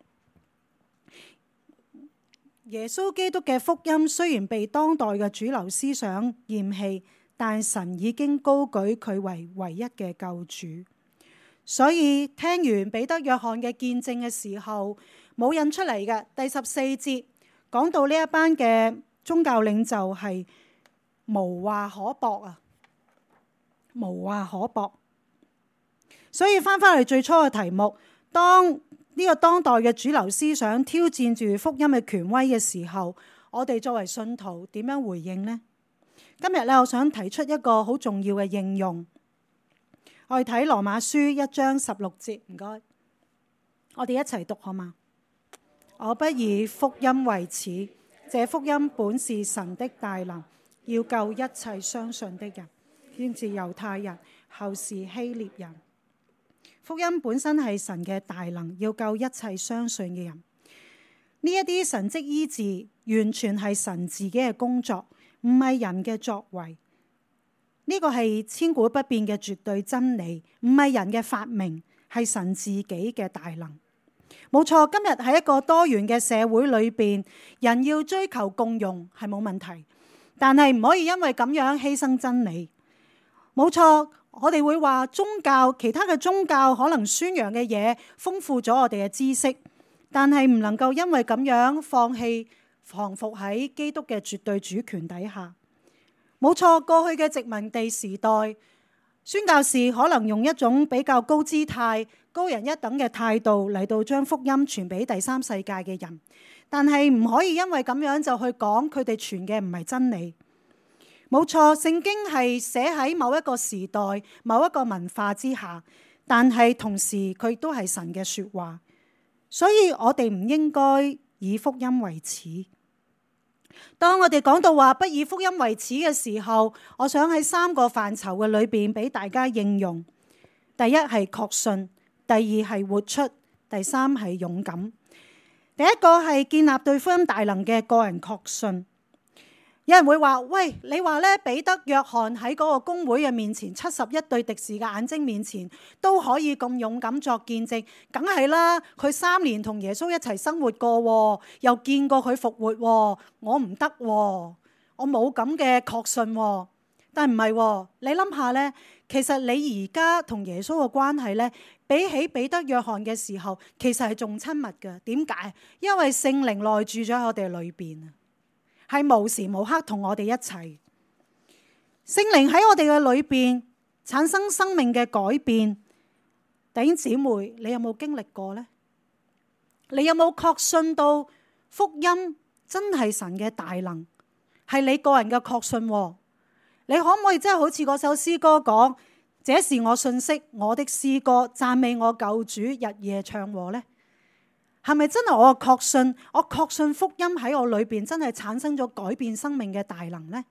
耶穌基督嘅福音雖然被當代嘅主流思想厭棄，但神已經高舉佢為唯一嘅救主。所以聽完彼得、約翰嘅見證嘅時候，冇印出嚟嘅第十四節講到呢一班嘅宗教領袖係無話可駁啊，無話可駁。所以翻返嚟最初嘅題目，當呢個當代嘅主流思想挑戰住福音嘅權威嘅時候，我哋作為信徒點樣回應呢？今日咧，我想提出一個好重要嘅應用。我哋睇羅馬書一章十六節，唔該，我哋一齊讀好嗎？我不以福音為恥，這福音本是神的大能，要救一切相信的人，先至猶太人，後是希臘人。福音本身係神嘅大能，要救一切相信嘅人。呢一啲神蹟醫治，完全係神自己嘅工作，唔係人嘅作為。呢個係千古不變嘅絕對真理，唔係人嘅發明，係神自己嘅大能。冇錯，今日喺一個多元嘅社會裏邊，人要追求共融係冇問題，但係唔可以因為咁樣犧牲真理。冇錯，我哋會話宗教，其他嘅宗教可能宣揚嘅嘢豐富咗我哋嘅知識，但係唔能夠因為咁樣放棄降服喺基督嘅絕對主權底下。冇錯，過去嘅殖民地時代，宣教士可能用一種比較高姿態、高人一等嘅態度嚟到將福音傳俾第三世界嘅人，但係唔可以因為咁樣就去講佢哋傳嘅唔係真理。冇錯，聖經係寫喺某一個時代、某一個文化之下，但係同時佢都係神嘅說話，所以我哋唔應該以福音為恥。當我哋講到話不以福音為恥嘅時候，我想喺三個範疇嘅裏邊俾大家應用。第一係確信，第二係活出，第三係勇敢。第一個係建立對福音大能嘅個人確信。有人會話：喂，你話咧彼得、約翰喺嗰個公會嘅面前，七十一對敵視嘅眼睛面前都可以咁勇敢作見證，梗係啦。佢三年同耶穌一齊生活過，又見過佢復活，我唔得，我冇咁嘅確信。但唔係，你諗下咧，其實你而家同耶穌嘅關係咧，比起彼得、約翰嘅時候，其實係仲親密㗎。點解？因為聖靈內住咗喺我哋裏邊啊。係無時無刻同我哋一齊，聖靈喺我哋嘅裏邊產生生命嘅改變。弟兄姊妹，你有冇經歷過呢？你有冇確信到福音真係神嘅大能？係你個人嘅確信。你可唔可以真係好似嗰首詩歌講：這是我信息，我的詩歌，讚美我救主，日夜唱和呢？係咪真係我嘅確信？我確信福音喺我裏邊真係產生咗改變生命嘅大能呢？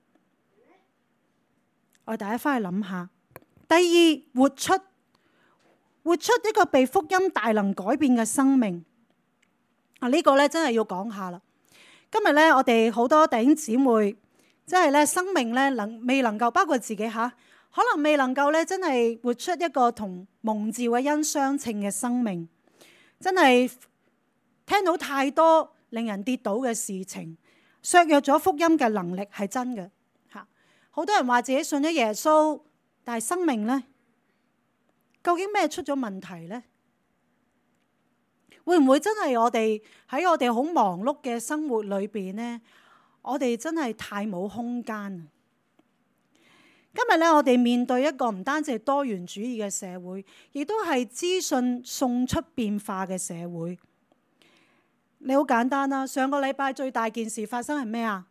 我哋大家翻去諗下。第二，活出活出一個被福音大能改變嘅生命。啊，呢個咧真係要講下啦。今日咧，我哋好多弟兄姊妹，即係咧生命咧能未能夠，包括自己吓，可能未能夠咧真係活出一個同蒙召嘅恩相稱嘅生命。真係聽到太多令人跌倒嘅事情，削弱咗福音嘅能力，係真嘅嚇。好多人話自己信咗耶穌，但係生命呢，究竟咩出咗問題呢？會唔會真係我哋喺我哋好忙碌嘅生活裏邊呢？我哋真係太冇空間。今日咧，我哋面對一個唔單止係多元主義嘅社會，亦都係資訊送出變化嘅社會。你好簡單啦，上個禮拜最大件事發生係咩啊？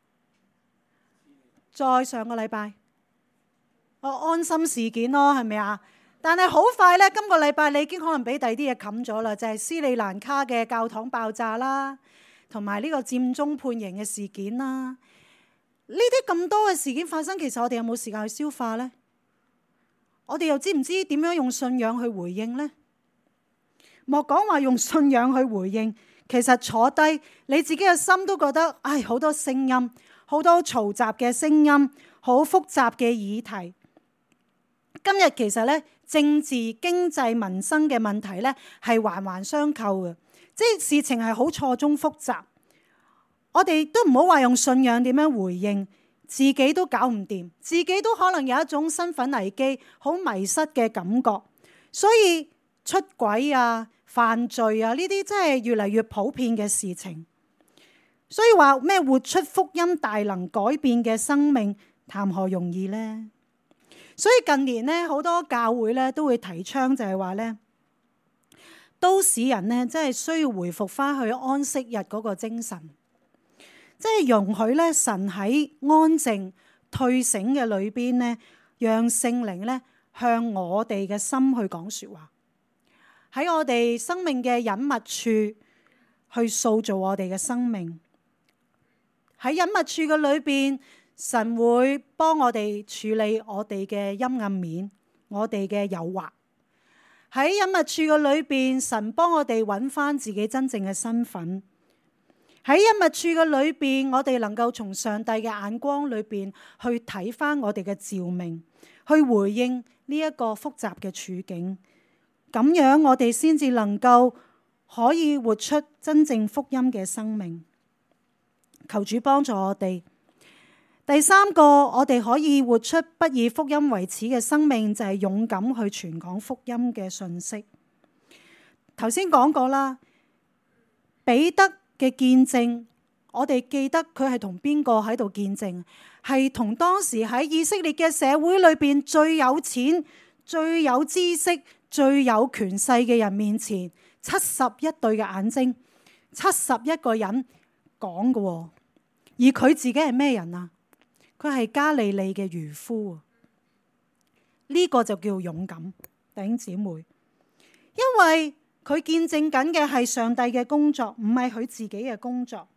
再上個禮拜，哦，安心事件咯，係咪啊？但係好快咧，今個禮拜你已經可能俾第二啲嘢冚咗啦，就係斯里蘭卡嘅教堂爆炸啦，同埋呢個佔中判刑嘅事件啦。呢啲咁多嘅事件發生，其實我哋有冇時間去消化呢？我哋又知唔知點樣用信仰去回應呢？莫講話用信仰去回應，其實坐低你自己嘅心都覺得，唉，好多聲音，好多嘈雜嘅聲音，好複雜嘅議題。今日其實咧，政治、經濟、民生嘅問題咧係環環相扣嘅，即係事情係好錯綜複雜。我哋都唔好話用信仰點樣回應，自己都搞唔掂，自己都可能有一種身份危機、好迷失嘅感覺。所以出軌啊、犯罪啊，呢啲真係越嚟越普遍嘅事情。所以話咩活出福音大能改變嘅生命，談何容易呢？所以近年咧，好多教會咧都會提倡就係話咧，都市人咧真係需要回復翻去安息日嗰個精神。即係容許咧，神喺安靜退省嘅裏邊咧，讓聖靈咧向我哋嘅心去講說話，喺我哋生命嘅隱密處去塑造我哋嘅生命。喺隱密處嘅裏邊，神會幫我哋處理我哋嘅陰暗面，我哋嘅誘惑。喺隱密處嘅裏邊，神幫我哋揾翻自己真正嘅身份。喺隱密處嘅裏邊，我哋能夠從上帝嘅眼光裏邊去睇翻我哋嘅召命，去回應呢一個複雜嘅處境。咁樣我哋先至能夠可以活出真正福音嘅生命。求主幫助我哋。第三個，我哋可以活出不以福音為恥嘅生命，就係勇敢去傳講福音嘅信息。頭先講過啦，彼得嘅見證，我哋記得佢係同邊個喺度見證？係同當時喺以色列嘅社會裏邊最有錢、最有知識、最有權勢嘅人面前，七十一對嘅眼睛，七十一個人講嘅。而佢自己係咩人啊？佢係加利利嘅漁夫。呢個就叫勇敢，弟兄姊妹，因為佢見證緊嘅係上帝嘅工作，唔係佢自己嘅工作。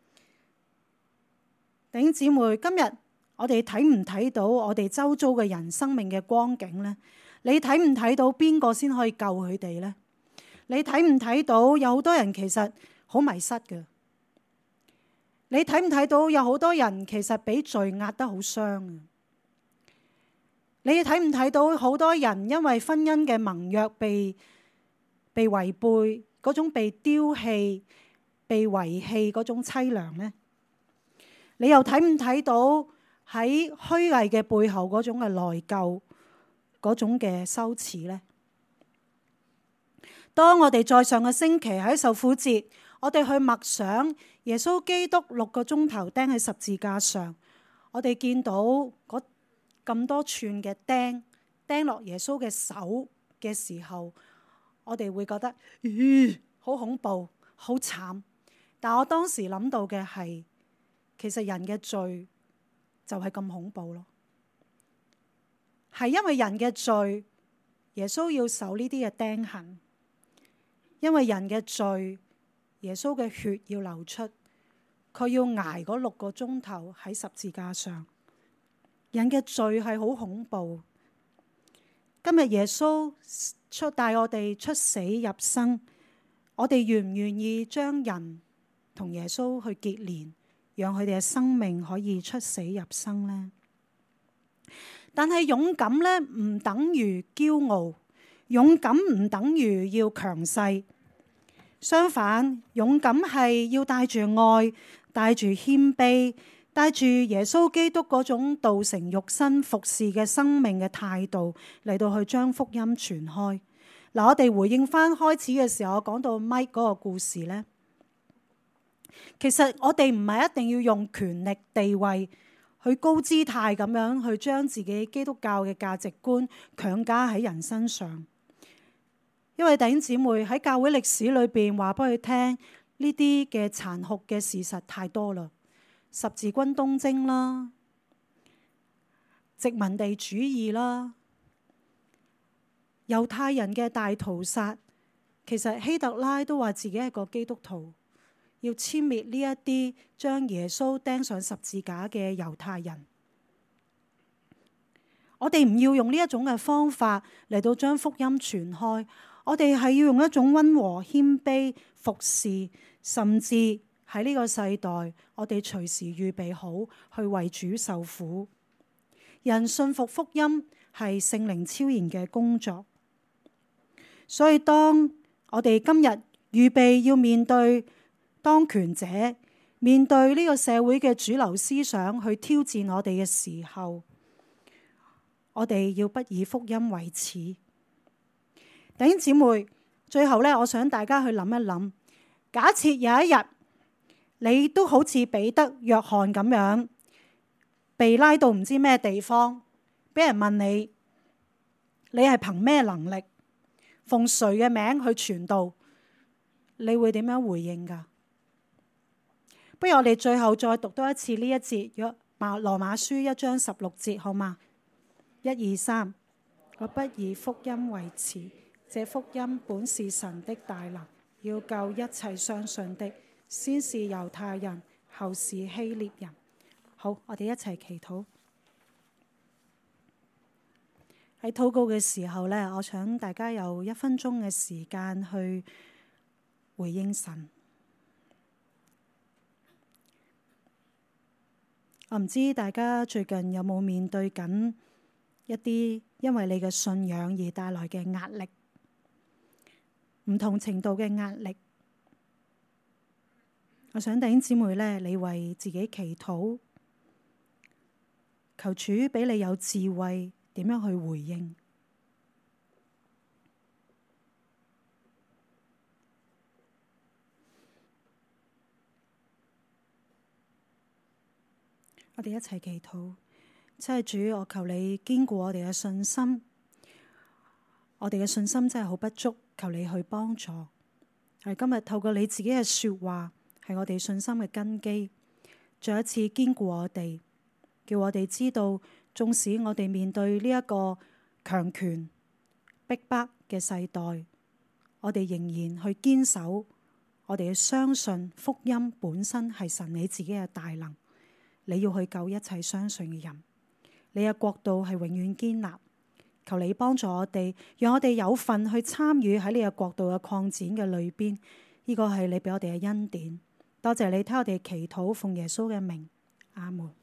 弟兄姊妹，今日我哋睇唔睇到我哋周遭嘅人生命嘅光景呢？你睇唔睇到邊個先可以救佢哋呢？你睇唔睇到有好多人其實好迷失嘅？你睇唔睇到有好多人其實俾罪壓得好傷？你睇唔睇到好多人因為婚姻嘅盟約被被違背，嗰種被丟棄、被遺棄嗰種淒涼呢？你又睇唔睇到喺虛偽嘅背後嗰種嘅內疚、嗰種嘅羞恥呢？當我哋在上個星期喺受苦節，我哋去默想耶穌基督六個鐘頭釘喺十字架上，我哋見到嗰咁多串嘅釘釘落耶穌嘅手嘅時候，我哋會覺得，咦，好恐怖，好慘。但我當時諗到嘅係，其實人嘅罪就係咁恐怖咯，係因為人嘅罪，耶穌要受呢啲嘅釘痕，因為人嘅罪。耶穌嘅血要流出，佢要挨嗰六個鐘頭喺十字架上。人嘅罪係好恐怖。今日耶穌出帶我哋出死入生，我哋願唔願意將人同耶穌去結連，讓佢哋嘅生命可以出死入生呢？但係勇敢呢，唔等於驕傲，勇敢唔等於要強勢。 相反，勇敢係要帶住愛，帶住謙卑，帶住耶穌基督嗰種道成肉身服侍嘅生命嘅態度嚟到去將福音傳開。嗱，我哋回應翻開始嘅時候，我講到 Mike 嗰個故事呢，其實我哋唔係一定要用權力地位去高姿態咁樣去將自己基督教嘅價值觀強加喺人身上。因為弟兄姊妹喺教會歷史裏邊話俾佢聽，呢啲嘅殘酷嘅事實太多啦，十字軍東征啦，殖民地主義啦，猶太人嘅大屠殺，其實希特拉都話自己係個基督徒，要殲滅呢一啲將耶穌釘上十字架嘅猶太人。我哋唔要用呢一種嘅方法嚟到將福音傳開。我哋係要用一種溫和謙卑服侍，甚至喺呢個世代，我哋隨時預備好去為主受苦。人信服福音係聖靈超然嘅工作，所以當我哋今日預備要面對當權者，面對呢個社會嘅主流思想去挑戰我哋嘅時候，我哋要不以福音為恥。弟兄姊妹，最後咧，我想大家去諗一諗，假設有一日你都好似彼得、約翰咁樣被拉到唔知咩地方，俾人問你，你係憑咩能力，奉誰嘅名去傳道，你會點樣回應㗎？不如我哋最後再讀多一次呢一節約馬羅馬書一章十六節，好嗎？一二三，我不以福音為恥。這福音本是神的大能，要救一切相信的，先是猶太人，後是希臘人。好，我哋一齊祈禱。喺禱告嘅時候呢，我想大家有一分鐘嘅時間去回應神。我唔知大家最近有冇面對緊一啲因為你嘅信仰而帶來嘅壓力，唔同程度嘅壓力。我想弟兄姊妹呢，你為自己祈禱，求主俾你有智慧，點樣去回應。我哋一齊祈禱。真係主，我求你堅固我哋嘅信心。我哋嘅信心真係好不足，求你去幫助。係今日透過你自己嘅說話，係我哋信心嘅根基，再一次堅固我哋，叫我哋知道，縱使我哋面對呢一個強權逼迫嘅世代，我哋仍然去堅守，我哋要相信福音本身係神你自己嘅大能，你要去救一切相信嘅人，你嘅國度係永遠堅立。求你幫助我哋，讓我哋有份去參與喺你嘅國度嘅擴展嘅裏邊。呢個係你俾我哋嘅恩典。多謝你聽我哋祈禱，奉耶穌嘅名，阿門。